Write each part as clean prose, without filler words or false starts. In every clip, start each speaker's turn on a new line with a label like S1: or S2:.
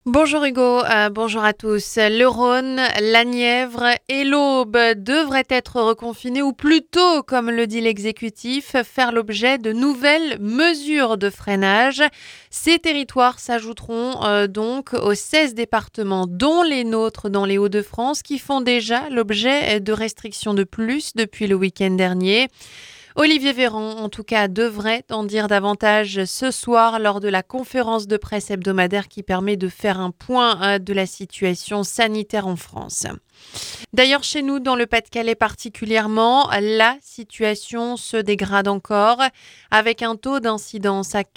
S1: Bonjour Hugo, bonjour à tous. Le Rhône, la Nièvre et l'Aube devraient être reconfinés ou plutôt, comme le dit l'exécutif, faire l'objet de nouvelles mesures de freinage. Ces territoires s'ajouteront donc aux 16 départements, dont les nôtres dans les Hauts-de-France, qui font déjà l'objet de restrictions de plus depuis le week-end dernier. Olivier Véran, en tout cas, devrait en dire davantage ce soir lors de la conférence de presse hebdomadaire qui permet de faire un point de la situation sanitaire en France. D'ailleurs, chez nous, dans le Pas-de-Calais particulièrement, la situation se dégrade encore avec un taux d'incidence à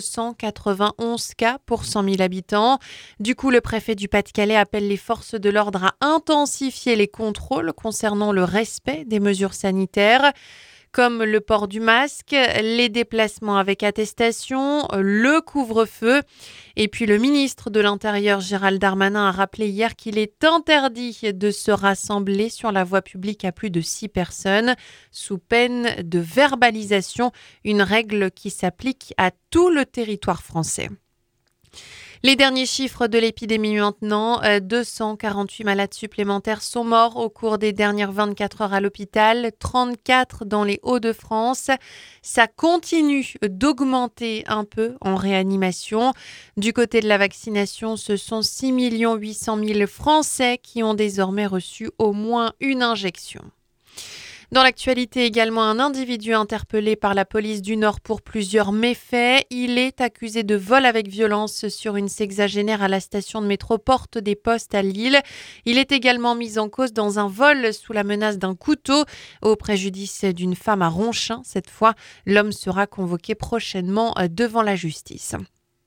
S1: 491 cas pour 100 000 habitants. Du coup, le préfet du Pas-de-Calais appelle les forces de l'ordre à intensifier les contrôles concernant le respect des mesures sanitaires, comme le port du masque, les déplacements avec attestation, le couvre-feu. Et puis le ministre de l'Intérieur, Gérald Darmanin, a rappelé hier qu'il est interdit de se rassembler sur la voie publique à plus de 6 personnes, sous peine de verbalisation, une règle qui s'applique à tout le territoire français. Les derniers chiffres de l'épidémie maintenant, 248 malades supplémentaires sont morts au cours des dernières 24 heures à l'hôpital, 34 dans les Hauts-de-France. Ça continue d'augmenter un peu en réanimation. Du côté de la vaccination, ce sont 6 800 000 Français qui ont désormais reçu au moins une injection. Dans l'actualité également, un individu interpellé par la police du Nord pour plusieurs méfaits. Il est accusé de vol avec violence sur une sexagénaire à la station de métro Porte des Postes à Lille. Il est également mis en cause dans un vol sous la menace d'un couteau au préjudice d'une femme à Ronchin. Cette fois, l'homme sera convoqué prochainement devant la justice.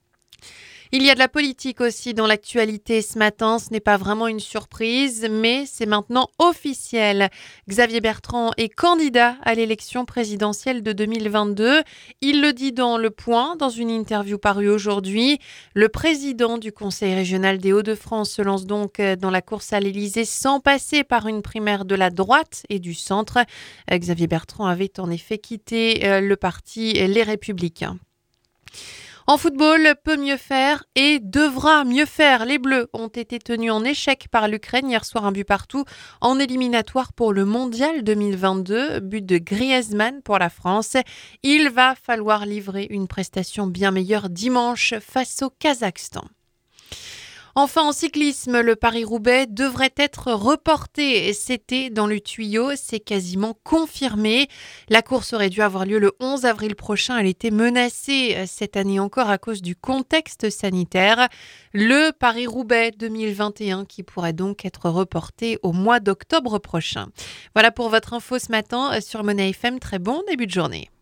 S1: Il y a de la politique aussi dans l'actualité ce matin. Ce n'est pas vraiment une surprise, mais c'est maintenant officiel. Xavier Bertrand est candidat à l'élection présidentielle de 2022. Il le dit dans Le Point, dans une interview parue aujourd'hui. Le président du Conseil régional des Hauts-de-France se lance donc dans la course à l'Élysée sans passer par une primaire de la droite et du centre. Xavier Bertrand avait en effet quitté le parti Les Républicains. En football, peut mieux faire et devra mieux faire. Les Bleus ont été tenus en échec par l'Ukraine hier soir, un but partout en éliminatoire pour le Mondial 2022. But de Griezmann pour la France. Il va falloir livrer une prestation bien meilleure dimanche face au Kazakhstan. Enfin, en cyclisme, le Paris-Roubaix devrait être reporté. C'était dans le tuyau, c'est quasiment confirmé. La course aurait dû avoir lieu le 11 avril prochain. Elle était menacée cette année encore à cause du contexte sanitaire. Le Paris-Roubaix 2021 qui pourrait donc être reporté au mois d'octobre prochain. Voilà pour votre info ce matin sur Monnaie FM. Très bon début de journée.